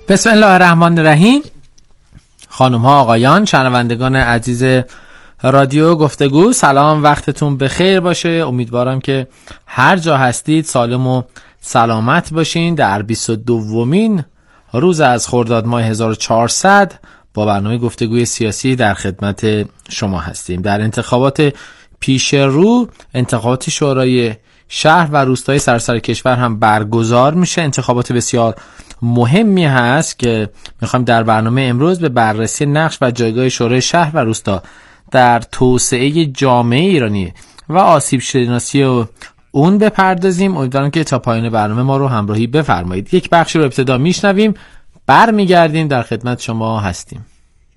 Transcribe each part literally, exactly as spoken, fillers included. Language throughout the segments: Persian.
بسم الله الرحمن الرحیم. خانم ها آقایان، شنوندگان عزیز رادیو گفتگو، سلام، وقتتون بخیر باشه. امیدوارم که هر جا هستید سالم و سلامت باشین. در بیست و دومین روز از خرداد ماه هزار و چهارصد با برنامه گفتگوی سیاسی در خدمت شما هستیم. در انتخابات پیش رو، انتخابات شورای شهر و روستای سراسر کشور هم برگزار میشه. انتخابات بسیار مهمی هست که میخوایم در برنامه امروز به بررسی نقش و جایگاه شورای شهر و روستا در توسعه جامعه ایرانی و آسیب شناسی و اون بپردازیم. امیدوارم که تا پایان برنامه ما رو همراهی بفرمایید. یک بخشی رو ابتدا میشنویم، برمیگردیم در خدمت شما هستیم.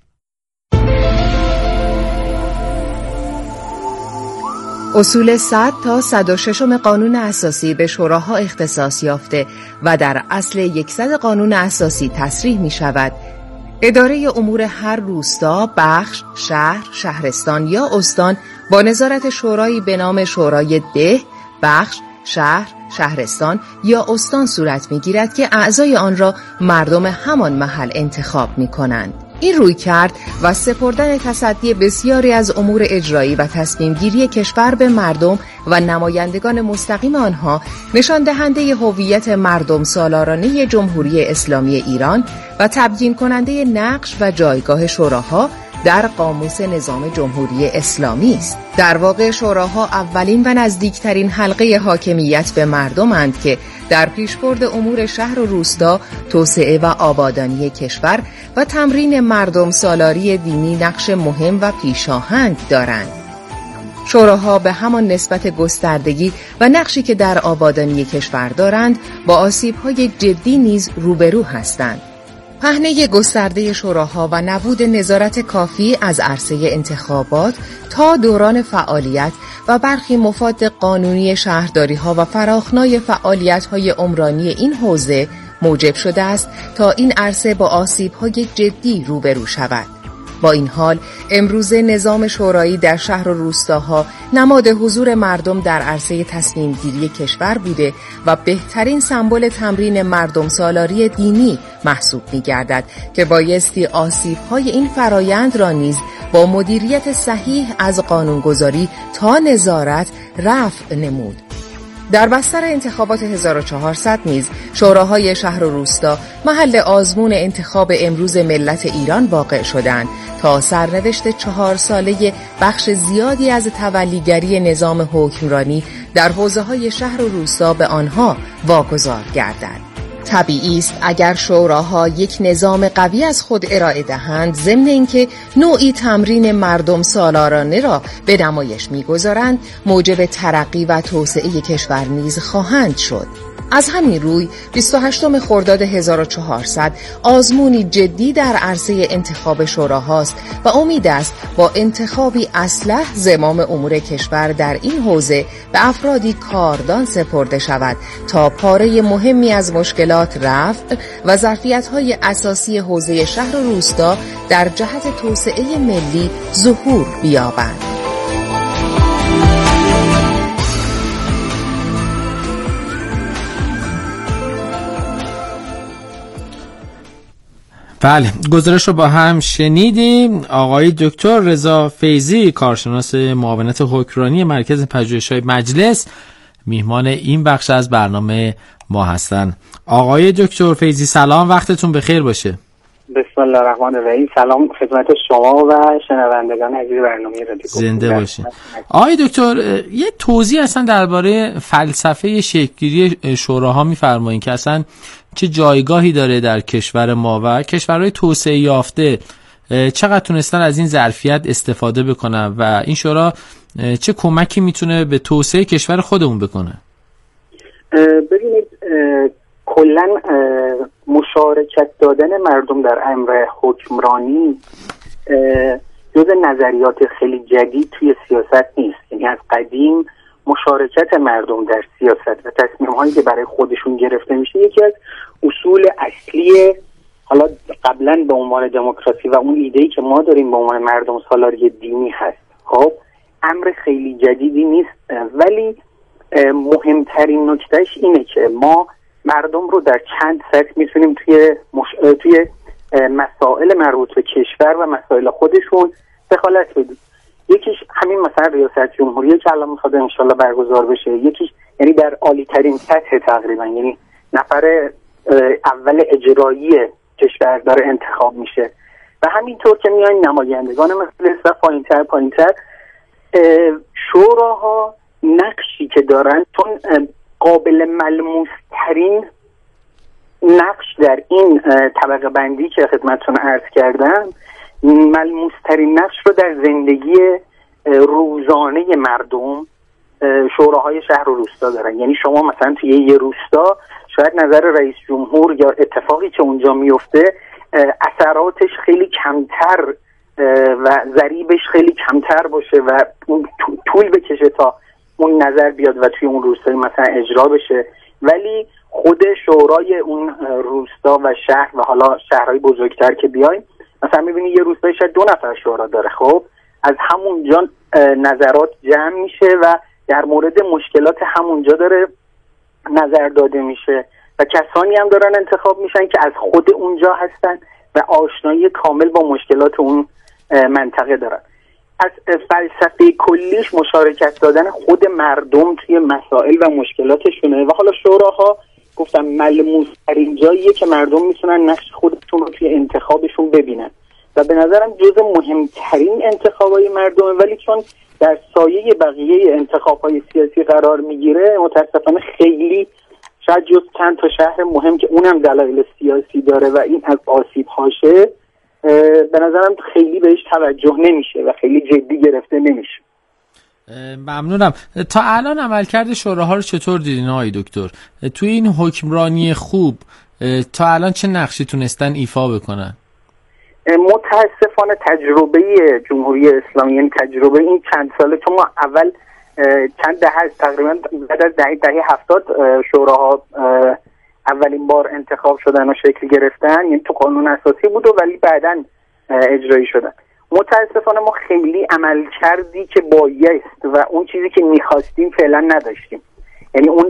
اصول صد تا صد و شش قانون اساسی به شوراها اختصاص یافته و در اصل صد قانون اساسی تصریح می شود اداره امور هر روستا، بخش، شهر، شهرستان یا استان با نظارت شورایی به نام شورای ده، بخش، شهر، شهرستان یا استان صورت می گیرد که اعضای آن را مردم همان محل انتخاب می کنند. این روی کرد و سپردن تصدی بسیاری از امور اجرایی و تصمیم گیری کشور به مردم و نمایندگان مستقیم آنها نشان دهنده هویت مردم سالارانه جمهوری اسلامی ایران و تبیین کننده نقش و جایگاه شوراها در قاموس نظام جمهوری اسلامی است. در واقع شوراها اولین و نزدیکترین حلقه حاکمیت به مردمند که در پیشبرد امور شهر و روستا، توسعه و آبادانی کشور و تمرین مردم سالاری دینی نقش مهم و پیشاهنگ دارند. شوراها به همان نسبت گستردگی و نقشی که در آبادانی کشور دارند با آسیب‌های جدی نیز روبرو هستند. پهنه گسترده شوراها و نبود نظارت کافی از عرصه انتخابات تا دوران فعالیت و برخی مفاد قانونی شهرداری‌ها و فراخنای فعالیت‌های عمرانی این حوزه موجب شده است تا این عرصه با آسیب‌های جدی روبرو شود. با این حال امروزه نظام شورایی در شهر و روستاها نماد حضور مردم در عرصه تصمیم گیری کشور بوده و بهترین سمبل تمرین مردم سالاری دینی محسوب می گردد که بایستی آسیب‌های این فرایند را نیز با مدیریت صحیح از قانونگذاری تا نظارت رفع نمود. در بستر انتخابات هزار و چهارصد نیز شوراهای شهر و روستا محل آزمون انتخاب امروز ملت ایران واقع شدند تا سرنوشت چهار ساله بخش زیادی از تولیگری نظام حکمرانی در حوزه‌های شهر و روستا به آنها واگذار گردد. طبیعی است اگر شوراها یک نظام قوی از خود ارائه دهند، ضمن اینکه نوعی تمرین مردم سالارانه را به نمایش می‌گذارند، موجب ترقی و توسعه کشور نیز خواهند شد. از همین روی بیست و هشتم خرداد هزار و چهارصد آزمونی جدی در عرصه انتخاب شوراهاست و امید است با انتخابی اصلح زمام امور کشور در این حوزه به افرادی کاردان سپرده شود تا پاره مهمی از مشکلات رفع و ظرفیت‌های اساسی حوزه شهر و روستا در جهت توسعه ملی ظهور بیابند. بله، گزارش رو با هم شنیدیم. آقای دکتر رضا فیضی، کارشناس معاونت حکمرانی مرکز پژوهش‌های مجلس، میهمان این بخش از برنامه ما هستن. آقای دکتر فیضی سلام، وقتتون بخیر باشه. بسم الله الرحمن الرحیم. سلام خدمت شما و شنوندگان عزیز برنامه رادیو. زنده باشین. آقای دکتر، یه توضیح اصلا درباره فلسفه شکل‌گیری شوراها می‌فرمایید که اصلا چه جایگاهی داره در کشور ما و کشورهای توسعه یافته، چقدر تونستن از این ظرفیت استفاده بکنن و این شورا چه کمکی میتونه به توسعه کشور خودمون بکنه؟ ببینید، کلاً مشارکت دادن مردم در امر حکمرانی جز نظریات خیلی جدید توی سیاست نیست. یعنی از قدیم مشارکت مردم در سیاست و تصمیم‌هایی که برای خودشون گرفته میشه یکی از اصول اصلی، حالا قبلا به عنوان دموکراسی و اون ایده‌ای که ما داریم به عنوان مردم سالاری دینی هست. خب امر خیلی جدیدی نیست، ولی مهمترین نکتهش اینه که ما مردم رو در چند سطح میتونیم توی مش... توی مسائل مربوط به کشور و مسائل خودشون دخالت بدیم. یکیش همین مثلا ریاست جمهوری که الان میخواد انشالله برگزار بشه، یکیش یعنی در عالی ترین سطح تقریبا، یعنی نفر اول اجرایی کشور داره انتخاب میشه و همینطور که میاین نمایندگان مجلس و پایینتر پایینتر شوراها نقشی که دارن، چون قابل ملموس ترین نقش در این طبقه بندی که خدمتتون عرض کردم، ملموس ترین نقش رو در زندگی روزانه مردم شوراهای شهر و روستا دارن. یعنی شما مثلا توی یه روستا شاید نظر رئیس جمهور یا اتفاقی که اونجا میفته اثراتش خیلی کمتر و ضریبش خیلی کمتر باشه و طول بکشه تا اون نظر بیاد و توی اون روستای مثلا اجرا بشه، ولی خود شورای اون روستا و شهر و حالا شهرهای بزرگتر که بیاین مثلا میبینی یه روستای شاید دو نفر شورا داره، خب از همونجا نظرات جمع میشه و در مورد مشکلات همونجا داره نظر داده میشه و کسانی هم دارن انتخاب میشن که از خود اونجا هستن و آشنایی کامل با مشکلات اون منطقه دارن. از فلسفه کلیش مشارکت دادن خود مردم توی مسائل و مشکلاتشونه و حالا شوراها گفتم ملموس ترین جاییه که مردم میتونن نقش خودشون رو توی انتخابشون ببینن و به نظرم جز مهمترین انتخابای مردمه، ولی چون در سایه بقیه انتخابهای سیاسی قرار میگیره متاسفانه خیلی شاید جز چند تا شهر مهم که اونم دلایل سیاسی داره و این از آسیب هاشه به نظرم خیلی بهش توجه نمیشه و خیلی جدی گرفته نمیشه. ممنونم. تا الان عملکرد شوراها رو چطور دیدین آقای دکتر؟ توی این حکمرانی خوب تا الان چه نقشی تونستن ایفا بکنن؟ متاسفانه تجربه جمهوری اسلامی، یعنی تجربه این چند ساله، چون ما اول چند دهه تقریبا بعد از دهه دهه هفتاد شوراها اولین بار انتخاب شدن و شکل گرفتن، یعنی تو قانون اساسی بود و ولی بعداً اجرایی شدن. متاسفانه ما خیلی عمل کردی که بایست و اون چیزی که میخواستیم فعلا نداشتیم، یعنی اون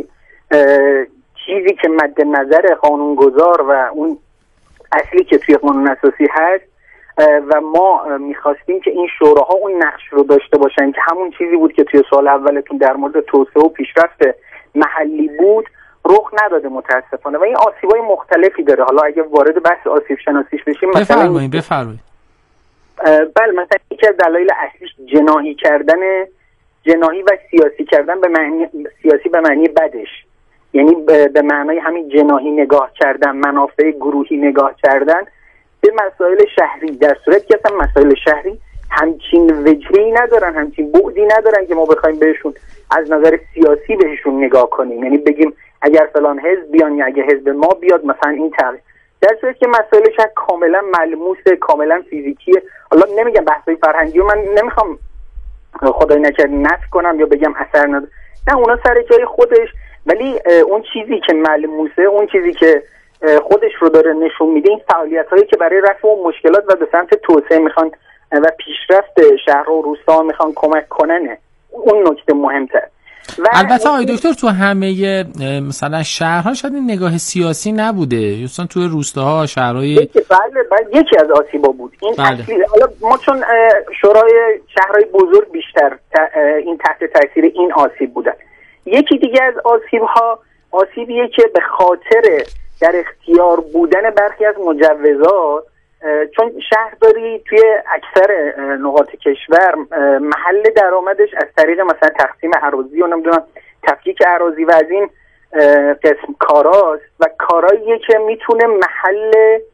چیزی که مد نظر قانونگذار و اون اصلی که توی قانون اساسی هست و ما میخواستیم که این شوراها اون نقش رو داشته باشن که همون چیزی بود که توی سال اولتون در مورد توسعه و پیشرفت محلی بود رخ نداده متاسفانه و این آسیبای مختلفی داره. حالا اگه وارد بحث آسیب شناسیش بشیم مثلا بفرمایید بفرمایید. بله مثلا یکی از دلایل اصلیش جناحی کردن جناحی و سیاسی کردن به معنی سیاسی به معنی بدش، یعنی به معنای همین جناحی نگاه کردن، منافع گروهی نگاه کردن به مسائل شهری، در صورتی که اصلا مسائل شهری همچین وجهی ندارن، همچین بعدی ندارن که ما بخوایم بهشون از نظر سیاسی بهشون نگاه کنیم، یعنی بگیم اگر فلان حزب بیان یا اگر حزب ما بیاد مثلا این تغییر، در صورتی که مسائل شهر کاملا ملموسه، کاملا فیزیکیه. حالا نمیگم بحثای فرهنگی و من نمیخوام خدای نکرده نفی کنم یا بگم اثر نداره، نه اونا سر جای خودش، ولی اون چیزی که ملموسه، اون چیزی که خودش رو داره نشون میده، این فعالیت‌هایی که برای رفع اون مشکلات و به سمت توسعه میخوان و پیشرفت شهر و روستا میخوان کمک کننه، اون نکته مهم‌تر. البته آقای دکتر تو همه مثلا شهرها شاید این نگاه سیاسی نبوده، مثلا تو روستاها شهرهای یکی بله بله یکی از آسیبا بود این بله. اصلی حالا ما چون شورای شهرهای بزرگ بیشتر این تحت تاثیر این آسیب بودن. یکی دیگه از آسیب‌ها آسیبیه که به خاطر در اختیار بودن برخی از مجوزات، چون شهرداری توی اکثر نقاط کشور محل درآمدش از طریق مثلا تقسیم اراضی و نمیدونم تفکیک اراضی و از این قسم کاراست و کاراییه که میتونه محل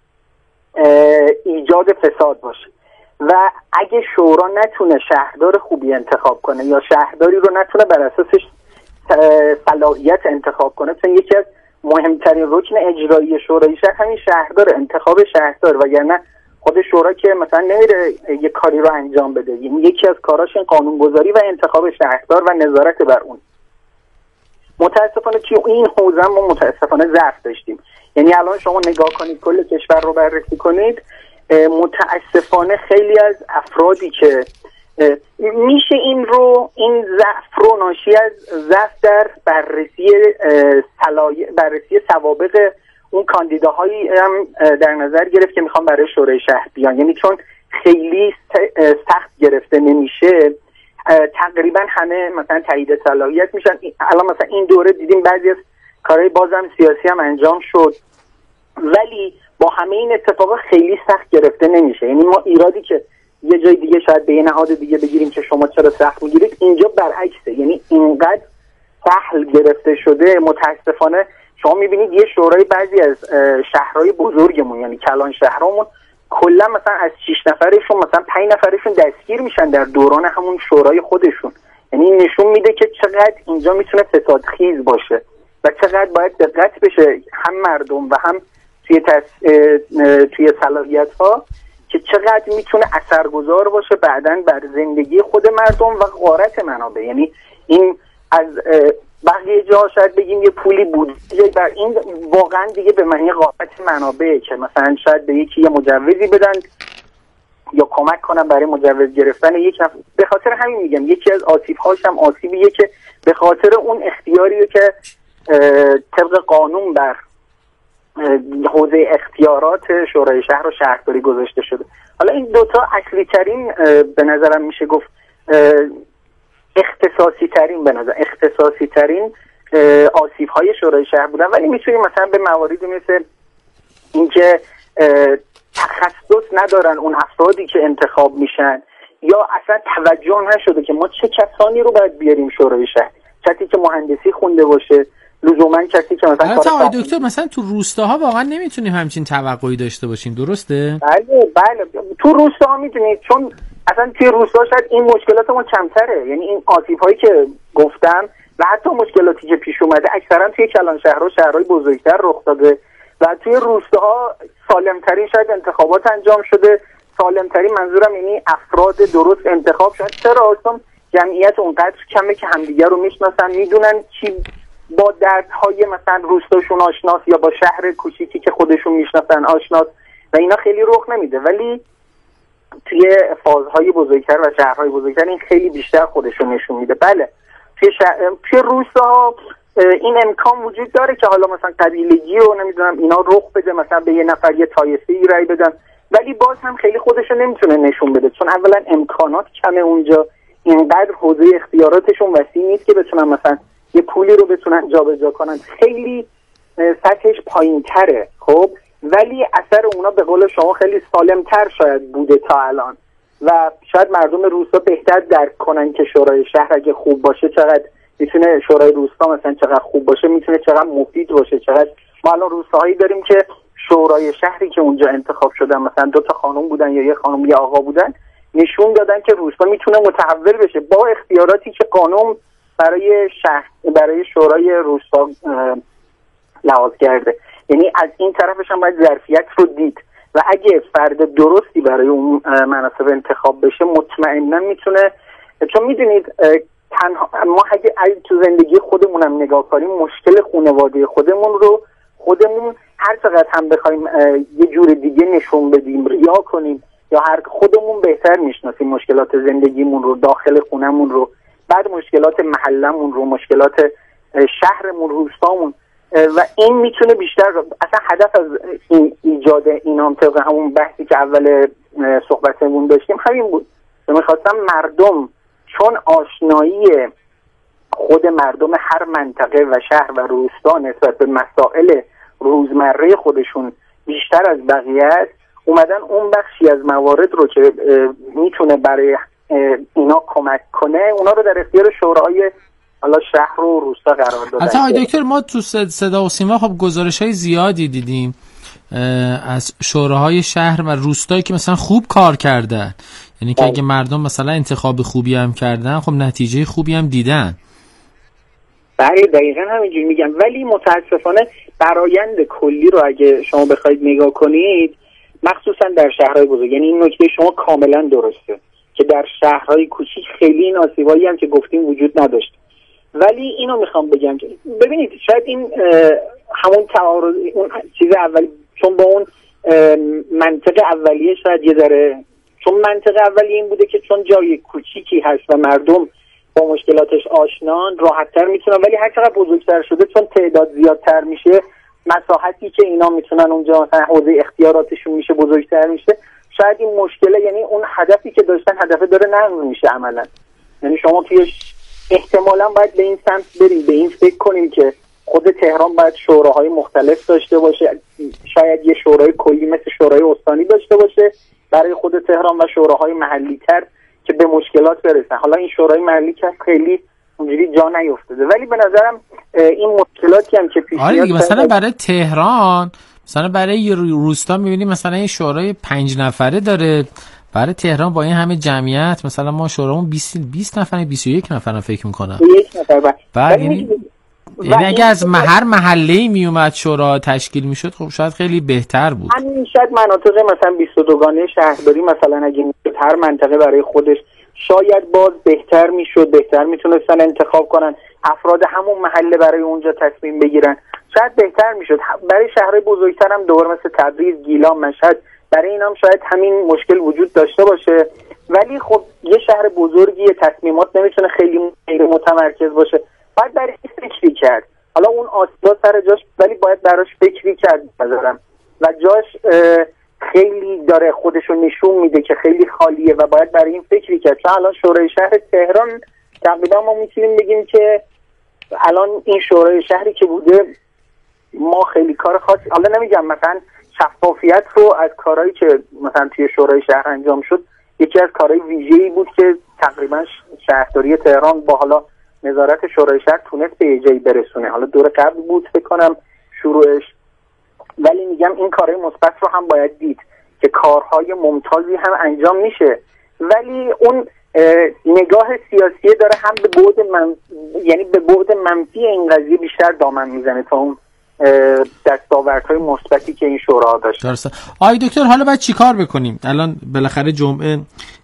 ایجاد فساد باشه و اگه شورا نتونه شهردار خوبی انتخاب کنه یا شهرداری رو نتونه بر اساسش صلاحیت انتخاب کنه، چون یکی از مهمترین رکن اجرایی شورای شهر همین شهردار، انتخاب شهردار، وگرنه خود شورا که مثلا نمیره یه کاری رو انجام بده، یعنی یکی از کاراش این قانونگذاری و انتخاب شهردار و نظارت بر اون. متاسفانه که این حوزه ما متاسفانه ضعف داشتیم، یعنی الان شما نگاه کنید کل کشور رو بررسی کنید، متاسفانه خیلی از افرادی که میشه این رو این ضعف رو ناشی از ضعف در بررسی صلاحیت بررسی سوابق اون کاندیداهایی هم در نظر گرفت که میخوان برای شورای شهر بیان. یعنی چون خیلی سخت گرفته نمیشه تقریبا همه مثلا تایید صلاحیت میشن. الان مثلا این دوره دیدیم بعضی از کارهای بازم سیاسی هم انجام شد، ولی با همه این اتفاقا خیلی سخت گرفته نمیشه. یعنی ما ایرادی که یه جای دیگه شاید به یه نهاد دیگه بگیریم که شما چرا سخت میگیرید، اینجا برعکسه. یعنی اینقدر سهل گرفته شده. متاسفانه شما میبینید یه شورای بعضی از شهرهای بزرگمون یعنی کلان شهرامون کلا مثلا از شش نفرشون مثلا پنج نفرشون دستگیر میشن در دوران همون شورای خودشون. یعنی این نشون میده که چقدر اینجا میتونه فسادخیز باشه و چقدر باید دقت بشه هم مردم و هم توی تس... توی صلاحیت ها که چقدر میتونه اثرگذار باشه بعداً بر زندگی خود مردم و غارت منابع. یعنی این از بقیه جا شاید بگیم یه پولی بود بر این واقعا دیگه به معنی غارت منابع که مثلا شاید به یکی یه مجوزی بدن یا کمک کنن برای مجوز گرفتن یک نفر. به خاطر همین میگم یکی از آسیب‌هاش هم آسیبیه که به خاطر اون اختیاریه که طبق قانون بر حوزه اختیارات شورای شهر و شهرداری گذاشته شده. حالا این دوتا اصلی ترین به نظرم میشه گفت اختصاصی ترین به نظر اختصاصی ترین آسیب های شورای شهر بودن، ولی میتونیم مثلا به مواردی مثل اینکه تخصص ندارن اون افرادی که انتخاب میشن یا اصلا توجه نشده که ما چه کسانی رو باید بیاریم شورای شهر. کسی که مهندسی خونده باشه لزوما کسی که مثلا البته آقای دکتر مثلا تو روستاها واقعا نمیتونیم همچین توقعی داشته باشیم، درسته؟ بله بله تو روستاها میدونید چون اصلا توی روستا شاید این مشکلات ما کمتره. یعنی این آسیب‌هایی که گفتم و حتی مشکلاتی که پیش اومده اکثرا توی کلان شهر و شهرهای بزرگتر رخ داده و توی روستاها سالمترین شاید انتخابات انجام شده. سالمترین منظورم یعنی افراد درست انتخاب شد. چرا؟ اصلا جمعیت اونقدر کمه که همدیگر رو میشناسن، میدونن چی با دردهای مثلا روستاشون آشناس یا با شهر کوچیکی که خودشون میشناسن آشناس و اینا خیلی رخ نمیده. ولی توی فازهای بزرگتر و شهرهای بزرگتر این خیلی بیشتر خودشون نشون میده. بله توی شهر... توی روستاها این امکان وجود داره که حالا مثلا قبیلگی رو نمیدونم اینا رخ بده، مثلا به یه نفر یه طایفه‌ای رای بدن، ولی باز هم خیلی خودشون نمیتونه نشون بده چون اولا امکانات کمه اونجا، اینقدر حوزه اختیاراتشون وسیع نیست که بتونن مثلا یه پولی رو بتونن جابجا کنن. خیلی سطحش پایین‌تره. خب ولی اثر اونا به قول شما خیلی سالمتر شاید بوده تا الان و شاید مردم روستا بهتر درک کنن که شورای شهر اگه خوب باشه چقدر میتونه، شورای روستا مثلا چقدر خوب باشه میتونه چقدر مفید باشه. چقدر ما الان روستاهایی داریم که شورای شهری که اونجا انتخاب شدن مثلا دو تا خانم بودن یا یه خانم یا آقا بودن، نشون دادن که روستا میتونه متحول بشه با اختیاراتی که قانون برای شهر برای شورای روستا لحاظ کرده. یعنی از این طرفش هم باید ظرفیت رو دید و اگه فرد درستی برای اون مناصب انتخاب بشه مطمئنا میتونه. چون میدونید تنها ما اگه تو زندگی خودمونم نگاه کنیم مشکل خانواده خودمون رو خودمون هر چقدر هم بخوایم یه جور دیگه نشون بدیم ریا کنیم یا هر خودمون بهتر میشناسیم مشکلات زندگیمون رو داخل خونمون رو، بعد مشکلات محلمون رو، مشکلات شهرمون، روستامون، و این میتونه بیشتر اصلا هدف از این ایجاد اینام طبق همون بحثی که اول صحبتمون داشتیم همین بود. میخواستم مردم چون آشنایی خود مردم هر منطقه و شهر و روستا نسبت به مسائل روزمره خودشون بیشتر از بقیه است، اومدن اون بخشی از موارد رو که میتونه برای اینا کمک کنه اونا رو در اختیار شورای حالا شهر و روستا قرار دادن. حتی آقای دکتر ما تو صدا و سیما خب گزارش‌های زیادی دیدیم از شوراهای شهر و روستایی که مثلا خوب کار کردن، یعنی که اگه مردم مثلا انتخاب خوبی هم کردن خب نتیجه خوبی هم دیدن. بله دقیقاً همینجوری میگم، ولی متاسفانه برآیند کلی رو اگه شما بخواید نگاه کنید مخصوصا در شهرهای بزرگ، یعنی این نکته شما کاملا درسته که در شهرهای کوچیک خیلی این آسیبایی هم که گفتیم وجود نداشت. ولی اینو میخوام بگم که ببینید شاید این همون تعارض اون چیز اولی چون با اون منطق اولیه شاید یه ذره چون منطقه اولی این بوده که چون جای کوچیکی هست و مردم با مشکلاتش آشنان راحت‌تر میتونن، ولی هر چقدر بزرگتر شده چون تعداد زیادتر میشه مساحتی که اینا میتونن اونجا مثلا حوزه اختیاراتشون میشه بزرگتر میشه، شاید این مشکله یعنی اون هدفی که داشتن هدف داره نقض میشه عملا. یعنی شما توی احتمالاً باید به این سمت بریم، به این فکر کنیم که خود تهران باید شوراهای مختلف داشته باشه، شاید یه شورای کلی مثل شورای استانی داشته باشه برای خود تهران و شوراهای محلی تر که به مشکلات برسن. حالا این شورای محلی که خیلی اونجوری جا نیفتاده، ولی به نظرم این مشکلاتی هم که پیش میاد مثلا برای تهران، مثلا برای روستا میبینیم مثلا این شورای پنج نفره داره، برای تهران با این همه جمعیت مثلا ما شورامون بیست بیست نفره بیست و یک نفره فکر میکنم. یک نفر بعد یعنی یعنی اگه از هر محله‌ای میومد شورا تشکیل میشد خب شاید خیلی بهتر بود. همین شاید مناطق مثلا بیست و دو گانه شهرداری مثلا اگه میشد هر منطقه برای خودش شاید باز بهتر میشد، بهتر میتونستن انتخاب کنن افراد همون محله برای اونجا تصمیم بگیرن، شاید بهتر میشد. برای شهرهای بزرگتر هم دوباره مثل تبریز، گیلان، مشهد برای اینا هم شاید همین مشکل وجود داشته باشه، ولی خب یه شهر بزرگی تصمیمات نمیتونه خیلی متمرکز باشه، باید برای فکری کرد. حالا اون آسیا سر جاش ولی باید براش فکری کرد بذارم و جاش خیلی داره خودشو نشون میده که خیلی خالیه و باید برای این فکری کرد. چون الان شورای شهر تهران تقریبا ما میتونیم بگیم که الان این شورای شهری که بوده ما خیلی کار خاصی، حالا نمیگم مثلا شفافیت رو از کارهایی که مثلا توی شورای شهر انجام شد یکی از کارهای ویژه‌ای بود که تقریبا شهرداری تهران با حالا نظارت شورای شهر تونست به جایی برسونه. حالا دور قبل بود فکر کنم شروعش، ولی میگم این کارهای مثبت رو هم باید دید که کارهای ممتازی هم انجام میشه، ولی اون نگاه سیاسی داره هم به بعد من، یعنی به بعد منفی این قضیه بیشتر دامن میزنه تا اون دستاوردهای مثبتی که این شورا داشت. درسته. آی دکتر حالا باید چیکار بکنیم؟ الان بالاخره جمعه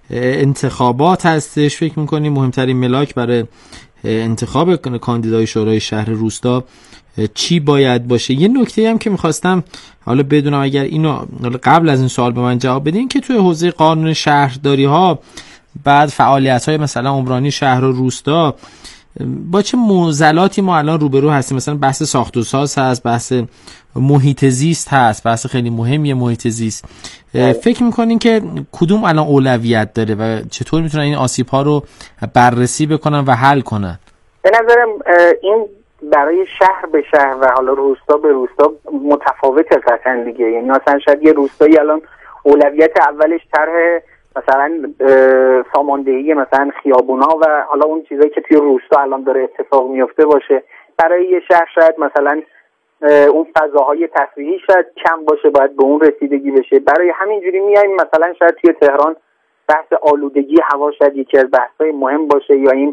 انتخابات هستش، فکر میکنیم مهمترین ملاک برای انتخاب کاندیدای شورای شهر روستا چی باید باشه؟ یه نکته هم که میخواستم حالا بدونم اگر اینو قبل از این سوال به من جواب بدین که توی حوزه قانون شهرداری ها بعد فعالیت های مثلا عمرانی شهر و روستا با چه معضلاتی ما الان روبرو هستیم؟ مثلا بحث ساخت و ساز هست، بحث محیط زیست هست، بحث خیلی مهمیه محیط زیست. فکر میکنین که کدوم الان اولویت داره و چطور میتونن این آسیب ها رو بررسی بکنن و حل کنن؟ به نظرم این برای شهر به شهر و حالا روستا به روستا متفاوته قطعا دیگه. یعنی مثلا شاید یه روستایی الان اولویت اولش طرح مثلا ساماندهی مثلا خیابونا و حالا اون چیزایی که توی روستا الان داره اتفاق میفته باشه، برای یه شهر شاید مثلا اون فضاهای تفریحی شاید کم باشه، باید به اون رسیدگی بشه. برای همینجوری میایم مثلا شاید توی تهران بحث آلودگی هوا شاید یکی از بحث‌های مهم باشه، یا این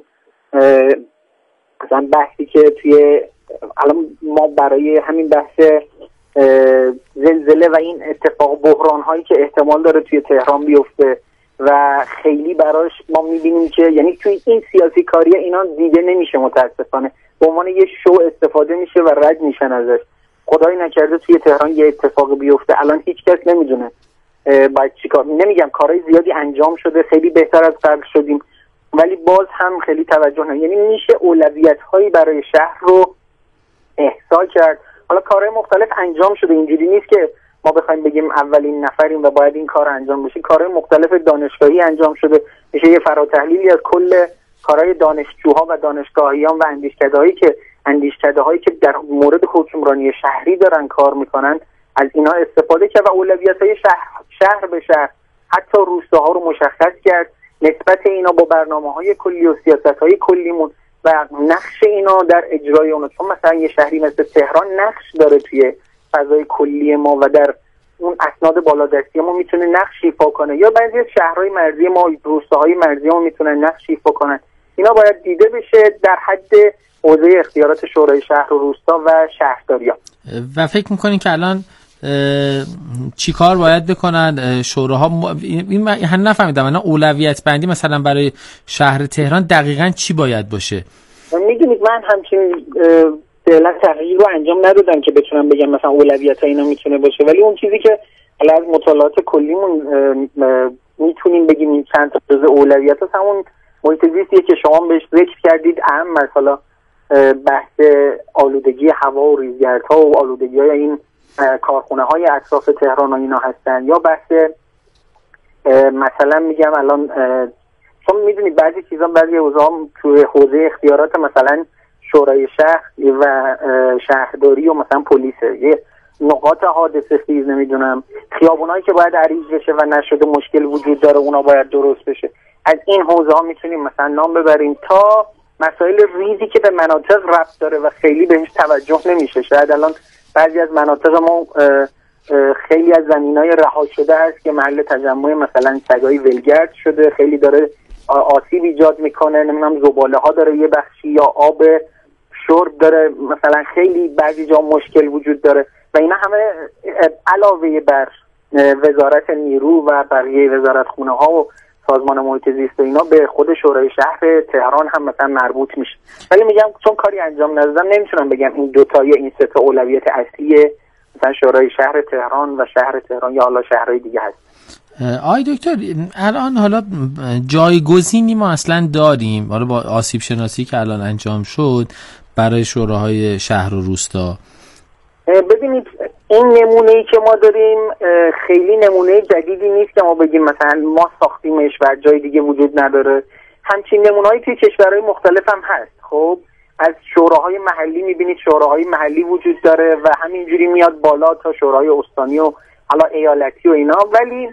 مثلا بحثی که توی الان ما برای همین بحث زلزله و این اتفاق بحران هایی که احتمال داره توی تهران بیفته و خیلی براش ما میبینیم که یعنی توی این سیاسی کاری اینا دیده نمیشه، متاسفانه به عنوان یه شو استفاده میشه و رد میشن ازش. خدای نکرده توی تهران یه اتفاق بیفته، الان هیچ کس نمیدونه باید چیکار. نمیگم کارهای زیادی انجام شده، خیلی بهتر از قبل شدیم، ولی باز هم خیلی توجه نمیشه. یعنی میشه اولویت هایی برای شهر رو احصا کرد. حالا کارهای مختلف انجام شده، اینجوری نیست که ما بخوایم بگیم اولین نفریم و باید این کار انجام بشه. کارهای مختلف دانشگاهی انجام شده، میشه یه فراتحلیلی از کل کارهای دانشجوها و دانشگاهیان و اندیشکده‌هایی که اندیشکده‌هایی که در مورد حکمرانی شهری دارن کار میکنن از اینا استفاده کرد و اولویت‌های شهر شهر به شهر حتی روستاها رو مشخص کرد، نسبت اینا با برنامه‌های کلی و سیاست‌های کلیمون و نقش اینا در اجرای اون. چون مثلا یه شهری مثل تهران نقش داره توی فضای کلی ما و در اون اسناد بالادستی ما میتونه نقش ایفا کنه، یا بعضی از شهرهای مرزی ما، روستاهای مرزی ما میتونن نقش ایفا کنن. اینا باید دیده بشه در حد حوزه اختیارات شورای شهر و روستا و شهرداری‌ها. و فکر می‌کنین که الان چی کار باید بکنن شوراها؟ این من نفهمیدم الان اولویت بندی مثلا برای شهر تهران دقیقاً چی باید باشه؟ میدونید من همچین فعلا تحقیق رو انجام ندادم که بتونم بگم مثلا اولویت ها اینا میتونه باشه، ولی اون چیزی که از مطالعات کلیمون میتونیم بگیم این چند تا جزء اولویت هست. همون محیط زیستیه که شما بهش ذکر کردید، اهم مثلا بحث آلودگی هوا و ریزگردها و آلودگی های این کارخونه های اطراف تهران و اینا هستن، یا بحث مثلا میگم الان چون میدونید بعضی چیزا بعضی اوضاع توی حوزه اختیارات مثلا شورای شهر و شهرداری و مثلا پلیسه، یه نقاط حادثه خیز نمیدونم خیابونایی که باید عریض بشه و نشده مشکل وجود داره اونا باید درست بشه. از این حوزه ها میتونیم مثلا نام ببریم تا مسائل ریزی که به مناطق ربط داره و خیلی بهش توجه نمیشه. شاید الان بعضی از مناطق ما خیلی از زمینای رها شده هست که محل تجمع مثلا سگای ولگرد شده، خیلی داره آسیب ایجاد میکنه، نمیدونم زباله ها داره یه بخشی یا آب شرب داره مثلا خیلی بعضی جا مشکل وجود داره و اینا همه علاوه بر وزارت نیرو و بقیه وزارت خونه ها و سازمان محیط زیست و اینا به خود شورای شهر تهران هم مثلا مربوط میشه. ولی میگم چون کاری انجام ندادم نمیتونم بگم این دو تا این سه تا اولویت اصلی مثلا شورای شهر تهران و شهر تهران یا حالا شهرهای دیگه هست. آی دکتر الان حالا جایگزینی ما اصلا داریم حالا با آسیب شناسی که الان انجام شد برای شوراهای شهر و روستا؟ ببینید این نمونه‌ای که ما داریم خیلی نمونه جدیدی نیست که ما بگیم مثلا ما ساختیمش و جای دیگه وجود نداره. همچین نمونه‌هایی توی کشورهای مختلف هم هست. خب از شوراهای محلی میبینید شوراهای محلی وجود داره و همینجوری میاد بالا تا شوراهای استانی و حالا ایالتی و اینا، ولی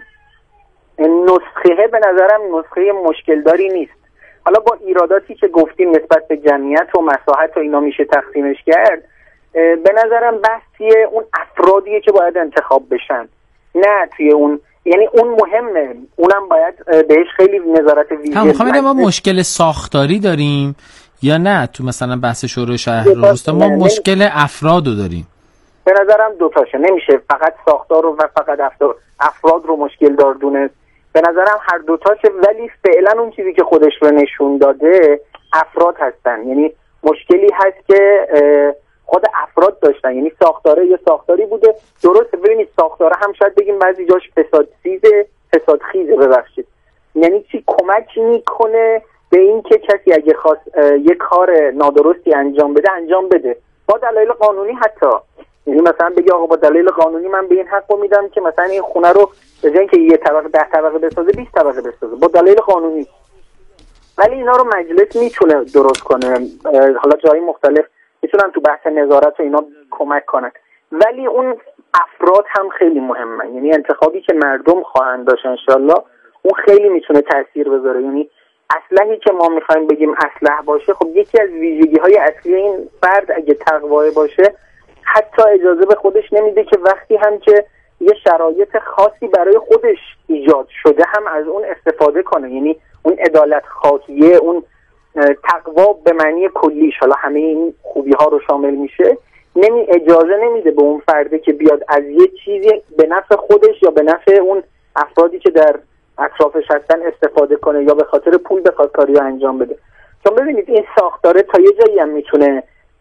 نسخه به نظرم نسخه مشکلداری نیست. حالا با ایراداتی که گفتیم نسبت به جمعیت و مساحت و اینا میشه تقسیمش کرد، به نظرم بحثیه اون افرادیه که باید انتخاب بشن، نه توی اون، یعنی اون مهمه، اونم باید بهش خیلی نظارت ویژه. هم میخوام ما مشکل ساختاری داریم یا نه تو مثلا بحث شورای شهر و روستا ما مشکل افرادو داریم؟ به نظرم دوتاشه، نمیشه فقط ساختار رو و فقط افراد رو مشکل دار دونست. به نظرم هر دوتاشه، ولی فعلا اون چیزی که خودش رو نشون داده افراد هستن. یعنی مشکلی هست که خود افراد داشتن، یعنی ساختاره یه ساختاری بوده درسته، ببینید ساختاره هم شاید بگیم بعضی جاش فسادسیزه فسادخیزه ببخشید، یعنی چی کمکی میکنه به این که کسی اگه خواست یه کار نادرستی انجام بده انجام بده با دلایل قانونی، حتی یعنی مثلا بگی آقا با دلایل قانونی من به این حقو میدم که مثلا این خونه رو به جای اینکه یه طبقه ده طبقه بسازه بیست طبقه بسازه با دلایل قانونی. ولی اینا رو مجلس میتونه درست کنه، حالا جای مختلف میتونن تو بحث نظارت و اینا کمک کنن، ولی اون افراد هم خیلی مهمه. یعنی انتخابی که مردم خواهند داشت انشالله اون خیلی میتونه تاثیر بذاره. یعنی اسلحه‌ای که ما میخوایم بگیم اسلحه باشه، خب یکی از ویژگی‌های اصلی این فرد اگه تقوای باشه حتی اجازه به خودش نمیده که وقتی هم که یه شرایط خاصی برای خودش ایجاد شده هم از اون استفاده کنه. یعنی اون عدالت خواهیه، اون تقوا به معنی کلیش، حالا همه این خوبی ها رو شامل میشه، نمی اجازه نمیده به اون فرده که بیاد از یه چیزی به نفع خودش یا به نفع اون افرادی که در اطرافش هستن استفاده کنه یا به خاطر پول بخواد کاری رو انجام بده. چون ببینید این ساختاره تا یه جایی هم میتونه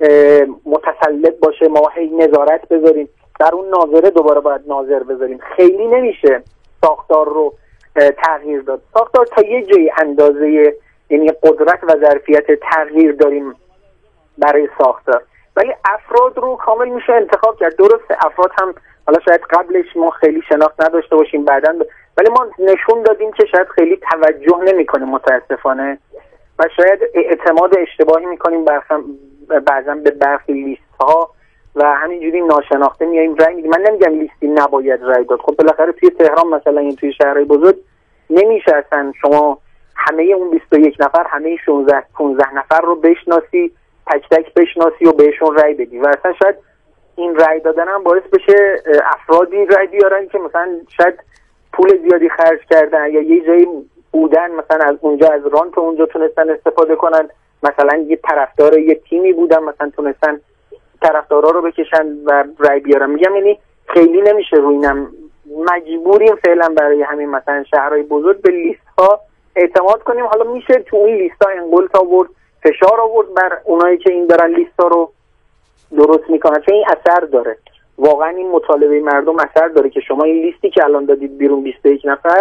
متسلط باشه، ما هی نظارت بذاریم در اون ناظره، دوباره باید ناظر بذاریم، خیلی نمیشه ساختار رو تغییر داد. ساختار تا یه جایی اندازه یعنی قدرت و ظرفیت تغییر داریم برای ساختار، ولی افراد رو کامل میشه انتخاب کرد. درسته افراد هم حالا شاید قبلش ما خیلی شناخت نداشته باشیم بعداً ب... ولی ما نشون دادیم که شاید خیلی توجه نمیکنه متاسفانه و شاید اعتماد اشتباهی میکنیم بعضا به برخی لیست ها و همینجوری ناشناخته میایم رای میدیم. من نمیگم لیستی نباید رای داد، خب بالاخره توی تهران مثلا این توی شهرهای بزرگ نمیشه اصلا شما همه اون بیست و یک نفر همه شانزده پانزده نفر رو بشناسی، تک تک بشناسی و بهشون رای بدی و اصلا شاید این رای دادن هم باعث بشه افرادی رای بیارن که مثلا شاید پول زیادی خرج کردن یا یه جایی بودن مثلا از اونجا از رانت اونجا تونستن استفاده کنن، مثلا یه طرفدار یه تیمی بودن مثلا تونستن طرفدارا رو بکشن و رای بیارن. میگم یعنی خیلی نمیشه روی اینم مجبوریم فعلا برای همین مثلا شهرهای بزرگ به لیست ها اعتماد کنیم. حالا میشه تو این لیست ها انقلت آورد، فشار آورد بر اونایی که این دارن لیست ها رو درست میکنن، چون این اثر داره، واقعا این مطالبه مردم اثر داره که شما این لیستی که الان دادید بیرون بیست و یک نفر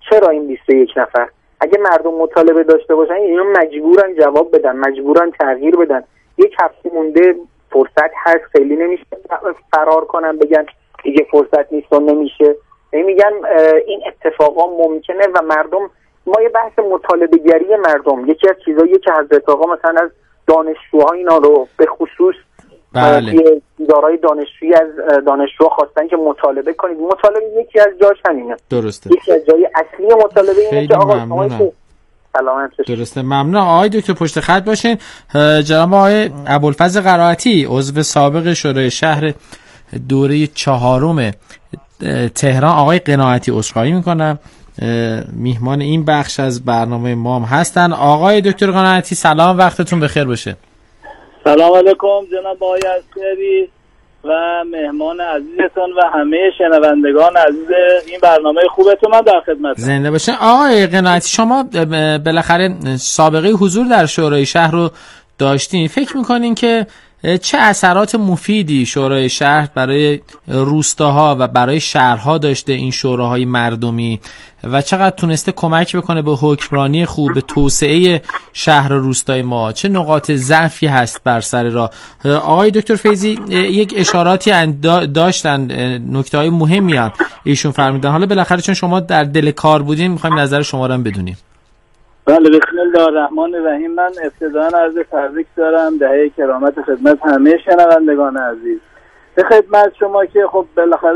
چرا این بیست و یک نفر؟ اگه مردم مطالبه داشته باشن اینا مجبورن جواب بدن، مجبورن تغییر بدن. یک هفته مونده فرصت هست، خیلی نمیشه فرار کنن بگن دیگه فرصت نیست و نمیشه. میگن این اتفاقا ممکنه و مردم، ما یه بحث مطالبه گری مردم، یکی از چیزایی که حضرت آقا مثلا از دانشجوها اینا رو به خصوص بله ادارای دانشجویی از دانشجوها خواستن که مطالبه کنید. مطالبه یکی از جاش همینه، درسته، یکی از جای اصلی مطالبه اینه که آقا شما سلامت باشید. درسته، ممنون. آقای دکتر پشت خط باشین. جناب آقای ابوالفضل قرائتی عضو سابق شورای شهر دوره چهارم تهران، آقای قناعتی عذرخواهی میکنم، میهمان این بخش از برنامه ما هم هستن. آقای دکتر قناعتی سلام، وقتتون بخیر باشه. سلام علیکم جناب آقای عسکری و مهمان عزیزتون و همه شنوندگان عزیز این برنامه خوبتون، من در خدمتم. زنده باشین. آقای قناعتی شما بالاخره سابقه حضور در شورای شهر رو داشتین، فکر میکنین که چه اثرات مفیدی شورای شهر برای روستاها و برای شهرها داشته این شوراهای مردمی و چقدر تونسته کمک بکنه به حکمرانی خوب، به توسعه شهر و روستای ما؟ چه نقاط ضعفی هست بر سر راه؟ آقای دکتر فیضی یک اشاراتی داشتن، نکته‌های مهمی هم ایشون فرمودن. حالا بالاخره چون شما در دل کار بودین می‌خوایم نظر شما رو هم بدونیم. بله، بسم الله الرحمن الرحیم. من ابتداً عرض تبریک دارم دهه کرامت خدمت همه شنوندگان عزیز. به خدمت شما که خب بالاخره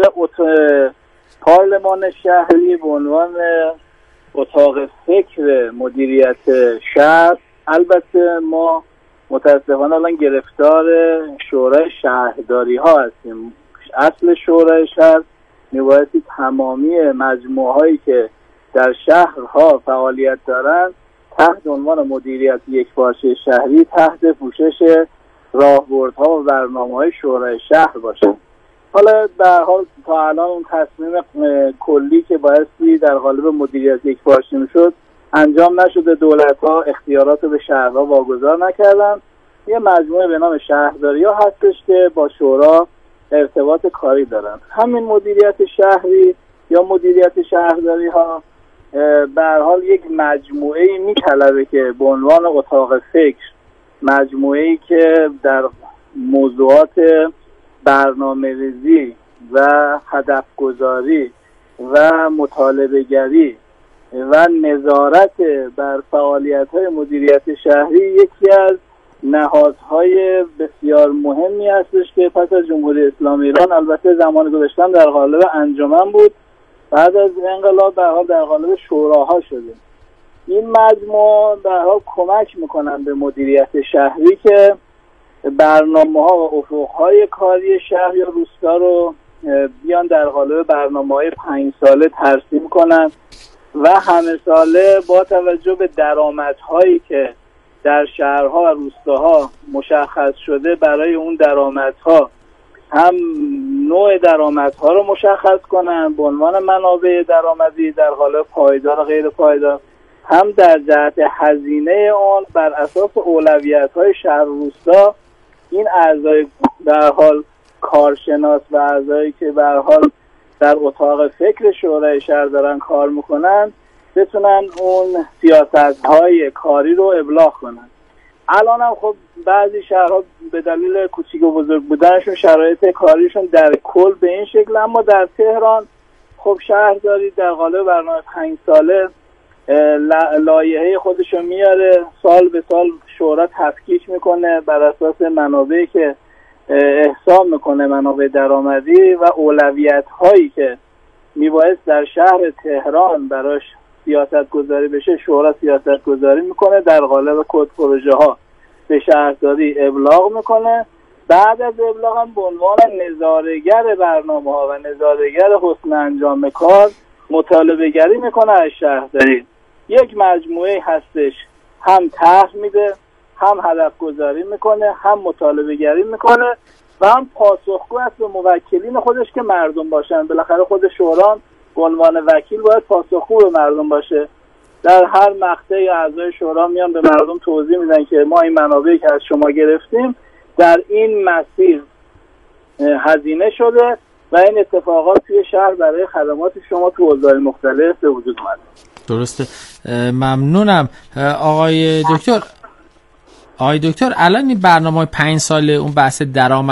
پارلمان شهری به عنوان اتاق فکر مدیریت شهر، البته ما متاسفانه الان گرفتار شورای شهرداری ها هستیم. اصل شورای شهر میبایستی تمامی مجموعه هایی که در شهرها فعالیت دارند تحت عنوان مدیریت یکپارچه شهری تحت پوشش راهبردها و برنامه‌های شورای شهر باشه. حالا در حال تا الان اون تصمیم کلی که بایستی در قالب مدیریت یکپارچه میشد انجام نشده، دولت‌ها اختیارات رو به شهرها واگذار نکردن. یه مجموعه به نام شهرداری‌ها هستش که با شورا ارتباط کاری دارن. همین مدیریت شهری یا مدیریت شهرداری‌ها به هر حال یک مجموعه‌ای می‌طلبه که به عنوان اتاق فکر، مجموعه‌ای که در موضوعات برنامه‌ریزی و هدفگذاری و مطالبه‌گری و نظارت بر فعالیت‌های مدیریت شهری یکی از نهادهای بسیار مهمی هستش که پس از جمهوری اسلامی ایران، البته زمان گذشته در قالب انجمن بود، بعد از انقلاب در حال در قالب شوراها شده. این مجموعه در حال کمک میکنن به مدیریت شهری که برنامه‌ها و افق‌های کاری شهر یا روستا رو بیان در قالب برنامه‌های پنج ساله ترسیم کنن و همه ساله با توجه به درآمدهایی که در شهرها و روستاها مشخص شده برای اون درآمدها هم نوع درآمدها رو مشخص کنن به عنوان منابع درآمدی در قالب پایدار و غیر پایدار، هم در جهت هزینه آن بر اساس اولویت‌های شهر و روستا این اعضای در حال کارشناس و اعضایی که به هر حال در اتاق فکر شورای شهر دارن کار میکنن بتونن اون سیاست‌های کاری رو ابلاغ کنن. الان هم خب بعضی شهرها به دلیل کوچیک و بزرگ بودنشون شرایط کاریشون در کل به این شکل، اما در تهران خب شهرداری در قالب برنامه پنج ساله لایحه خودشو میاره، سال به سال شورا تفکیک میکنه بر اساس منابعی که احساب میکنه، منابع درآمدی و اولویت هایی که میبایست در شهر تهران براش سیاست گذاری بشه. شورا سیاست گذاری میکنه، در قالب کد پروژه ها به شهرداری ابلاغ میکنه. بعد از ابلاغ هم به عنوان نظاره‌گر برنامه ها و نظاره‌گر حسن انجام کار مطالبه گری میکنه از شهرداری. یک مجموعه هستش هم طرح میده، هم هدف گذاری میکنه، هم مطالبه گری میکنه و هم پاسخگو است به موکلین خودش که مردم باشن. بالاخره خود شورا به عنوان وکیل باید پاسخگو به مردم باشه. در هر مقطعی اعضای شورا میان به مردم توضیح میدن که ما این منابعی که از شما گرفتیم در این مسیر هزینه شده و و این اتفاقات توی شهر برای خدمات شما تو حوزه‌های مختلف به وجود اومده. درسته. ممنونم آقای دکتر. آقای دکتر الان این برنامه پنج ساله اون بحث درآمد